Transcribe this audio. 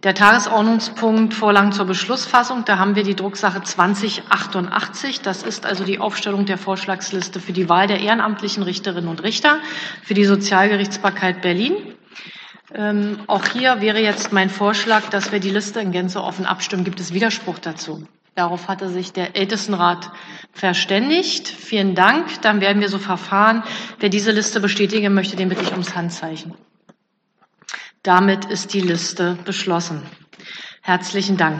Der Tagesordnungspunkt Vorlagen zur Beschlussfassung, da haben wir die Drucksache 2088. Das ist also die Aufstellung der Vorschlagsliste für die Wahl der ehrenamtlichen Richterinnen und Richter für die Sozialgerichtsbarkeit Berlin. Auch hier wäre jetzt mein Vorschlag, dass wir die Liste in Gänze offen abstimmen. Gibt es Widerspruch dazu? Darauf hatte sich der Ältestenrat verständigt. Vielen Dank. Dann werden wir so verfahren. Wer diese Liste bestätigen möchte, den bitte ich ums Handzeichen. Damit ist die Liste beschlossen. Herzlichen Dank.